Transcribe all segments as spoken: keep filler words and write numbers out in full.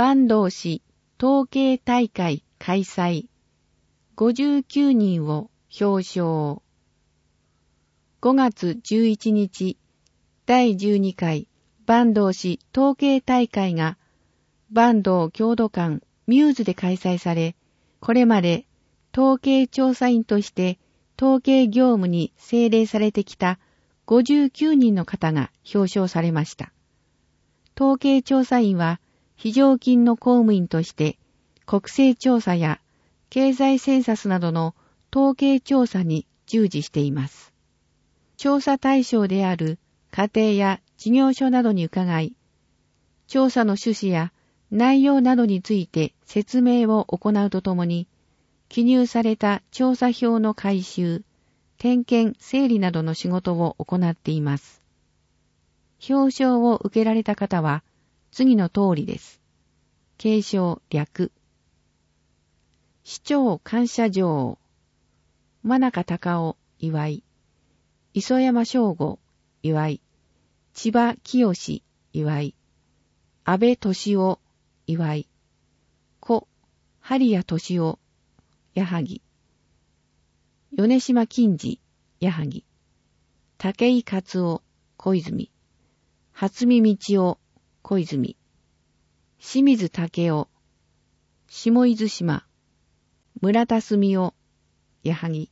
坂東市統計大会開催。ごじゅうきゅうにんを表彰。ごがつじゅういちにち、だいじゅうにかい坂東市統計大会が坂東郷土館ミューズで開催され、これまで統計調査員として統計業務に政令されてきたごじゅうきゅうにんの方が表彰されました。統計調査員は非常勤の公務員として国勢調査や経済センサスなどの統計調査に従事しています。調査対象である家庭や事業所などに伺い、調査の趣旨や内容などについて説明を行うとともに、記入された調査票の回収、点検、整理などの仕事を行っています。表彰を受けられた方は次の通りです。継承略。市長感謝状。真中隆夫、祝い。磯山翔吾、祝い。千葉清、祝い。安倍敏夫、祝い。故、針谷敏夫、矢作。米島金次、矢作。武井勝夫、小泉。初見道夫、小泉。清水武夫、下伊豆島。村田澄夫、矢作。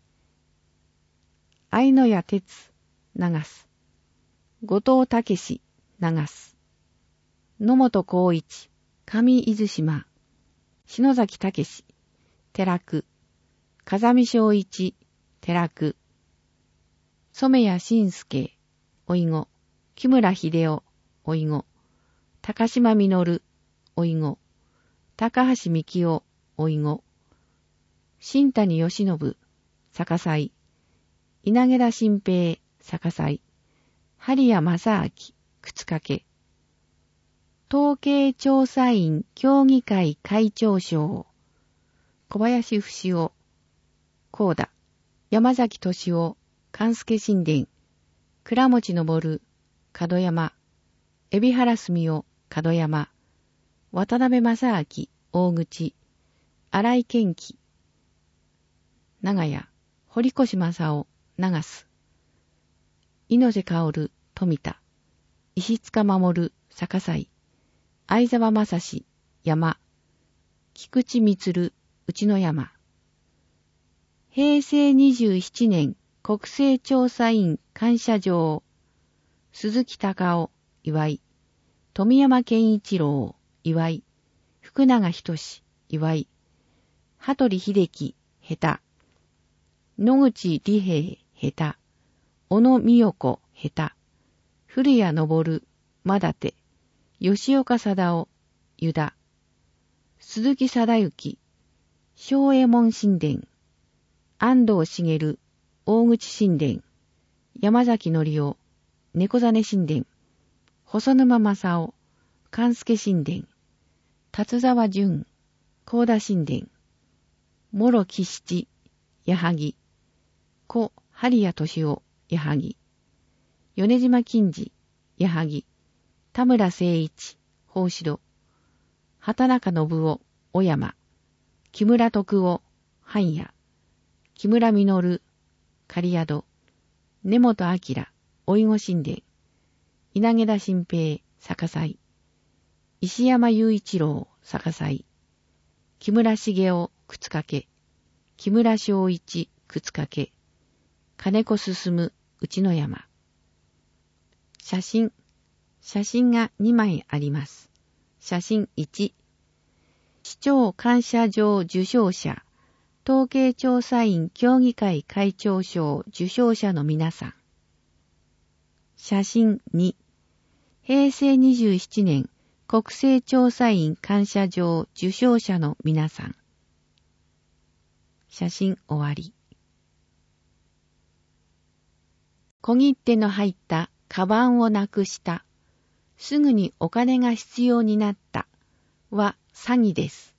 相野谷哲、長須。後藤武史、長須。野本光一、上伊豆島。篠崎武史、寺久。風見正一、寺久。染谷信介、おいご。木村秀夫、おいご。高島実、おいご。高橋幹夫、おいご。新谷義信、逆祭。稲毛田新平、逆祭。針谷正明、靴掛け。統計調査員協議会会長賞。小林節夫、高田。山崎俊夫、勘助神殿。倉持昇、門山。海老原澄夫、門山。渡辺正明、大口。荒井健樹。長屋。堀越正夫、長須。猪瀬薫、富田。石塚守、逆祭。相沢正史、山。菊池満、内野山。へいせいにじゅうななねん国勢調査員感謝状。鈴木隆夫、祝い。富山健一郎、祝い。福永仁、祝い。羽鳥秀樹、下手。野口利平、下手。小野美代子、下手。古谷昇、まだて。吉岡貞夫、湯田。鈴木貞之、正右衛門神殿。安藤茂、大口神殿。山崎則夫、猫真神殿。細沼正夫、勘助神殿。達沢淳、高田神殿。諸木七、矢作。故、針谷敏夫、矢作。米島金次、矢作。田村誠一、宝城。畑中信夫、小山。木村徳夫、半野。木村実、狩宿。根本明、おいご神殿。稲毛田新平、逆祭。石山雄一郎、逆祭。木村茂夫、靴掛け。木村正一、靴掛け。金子進、内野山。写真。写真がにまいあります。写真いち。市長感謝状受賞者、統計調査員協議会会長賞受賞者の皆さん。写真に。へいせいにじゅうななねん国勢調査員感謝状受賞者の皆さん。写真終わり。小切手の入ったカバンをなくした。すぐにお金が必要になったは詐欺です。